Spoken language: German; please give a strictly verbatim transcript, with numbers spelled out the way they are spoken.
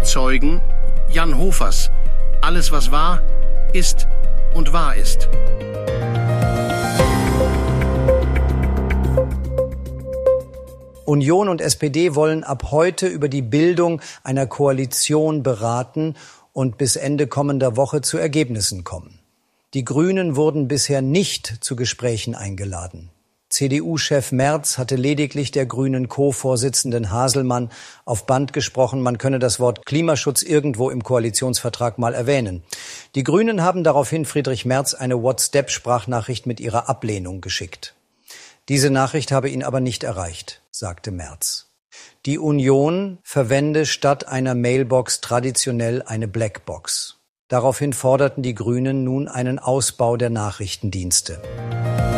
Zeugen Jan Hofers. Alles, was war, ist und wahr ist. Union und S P D wollen ab heute über die Bildung einer Koalition beraten und bis Ende kommender Woche zu Ergebnissen kommen. Die Grünen wurden bisher nicht zu Gesprächen eingeladen. C D U-Chef Merz hatte lediglich der Grünen Co-Vorsitzenden Haselmann auf Band gesprochen, man könne das Wort Klimaschutz irgendwo im Koalitionsvertrag mal erwähnen. Die Grünen haben daraufhin Friedrich Merz eine WhatsApp-Sprachnachricht mit ihrer Ablehnung geschickt. Diese Nachricht habe ihn aber nicht erreicht, sagte Merz. Die Union verwende statt einer Mailbox traditionell eine Blackbox. Daraufhin forderten die Grünen nun einen Ausbau der Nachrichtendienste.